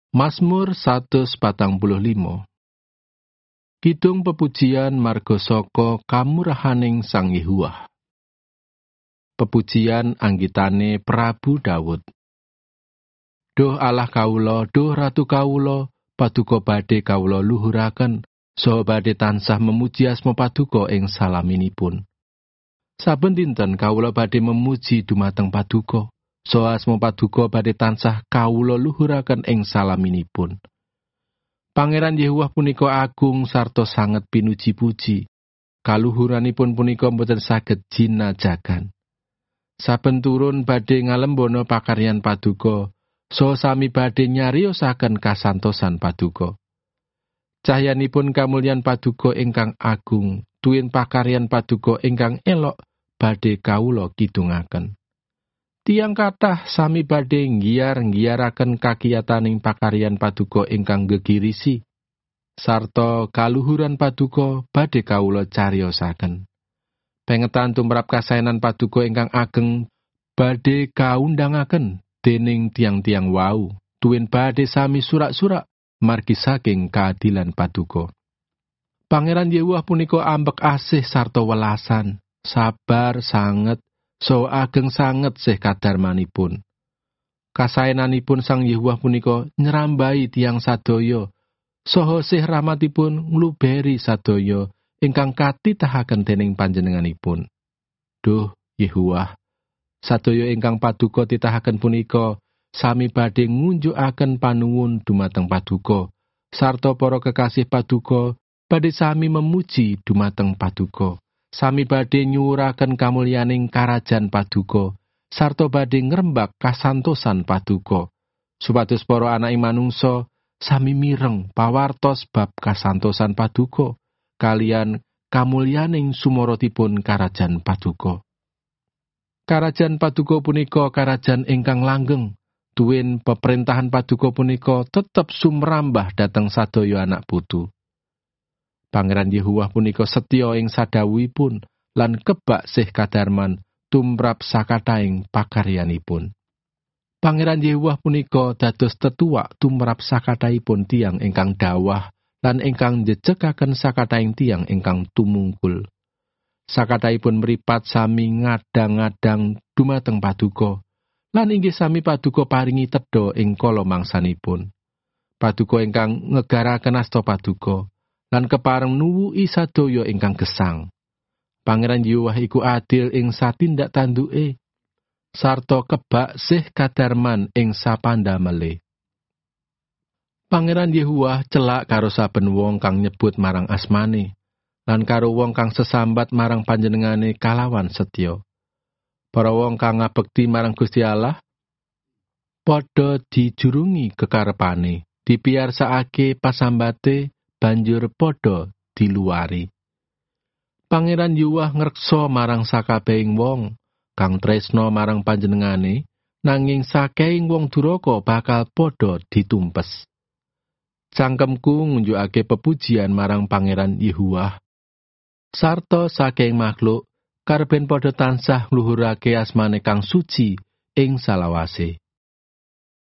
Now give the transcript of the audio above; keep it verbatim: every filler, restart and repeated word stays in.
Mazmur satus patang puluh limo. Kidung pepujian marga saka kamurahaning Sang Yehuwah. Pepujian anggitane Prabu Daud. Duh Allah kawula, duh Ratu kawula, paduka badhe kawula luhuraken, saha badhe tansah memuji asma paduka ing salaminipun. Saben dinten kawula badhe memuji dumateng paduka, saha asma paduka badhe tansah kawula luhuraken ing salaminipun. Pangeran Yehuwah punika agung sarta sanget pinuji-puji. Kaluhuranipun punika boten saged jinajakan. Saben turun badhe ngalembono pakaryan paduka, saha sami badhe nyariosaken kasantosan paduka. Cahyanipun kamulyan paduka ingkang agung, tuwin pakaryan paduka ingkang elok badhe kawula kidungaken. Tiang kathah sami badhe nggiyar-nggiyaraken kakiyataning pakaryan paduka ingkang gegirisi, sarta kaluhuran paduka badhe kawula cariosaken. Pengetan tumrap kasaenan paduka ingkang ageng badhe kaundangaken dening tiang-tiang wau, tuwin badhe sami surak-surak margi saking kaadilan paduka. Pangeran Yehuwah punika ambek asih sarta welasan, sabar sanget, so ageng sanget sih kadarmanipun. Kasaenanipun Sang Yehuwah punika nyerambai tiang sadaya, saha sih rahmatipun ngluberi sadaya ingkang katitahaken dening panjenenganipun. Duh Yehuwah, sadaya ingkang paduka titahaken punika sami badhe ngunjukaken panuwun dumateng paduka, sarta para kekasih paduka badhe sami memuji dumateng paduka. Sami badhe nyuwuraken kamulyaning karajan paduka, sarta badhe ngrembak kasantosan paduka, supados para anaking manungsa sami mireng pawartos bab kasantosan paduka, kalian kamulyaning sumorotipun karajan paduka. Karajan paduka punika karajan ingkang langgeng, tuwin peperintahan paduka punika tetep sumrambah dhateng sadaya anak putu. Pangeran Yehuwah punika setya ing sadhawuhipun lan kebak sih kadarman tumrap sakathahing pakaryanipun. Pangeran Yehuwah punika dados tetuak tumrap sakathahipun tiang ingkang dawah lan ingkang njejekaken sakathahing tiang ingkang tumungkul. Sakathahipun mripat sami ngadang-adang dumateng paduka, lan inggih sami paduka paringi tedha ing kala mangsanipun. Paduka ingkang ngegaraken asta paduka, lan kepareng nuwuhi sadaya ingkang gesang. Pangeran Yehuwah iku adil ing satindak tanduke, sarta kebak sih kadarman ing sapandamele. Pangeran Yehuwah celak karo saben wong kang nyebut marang asmane, lan karo wong kang sesambat marang panjenengane kalawan setya. Para wong kang ngabekti marang Gusti Allah padha dijurungi kekarepane, dipiyarsakake pasambate, banjur padha diluwari. Pangeran Yehuwah ngreksa marang sakabehing wong kang tresna marang panjenengane, nanging sakehing wong duraka bakal padha ditumpes. Cangkemku ngunjukake pepujian marang Pangeran Yehuwah, sarta sakehing makhluk karben padha tansah ngluhurake asmane kang suci ing salawase.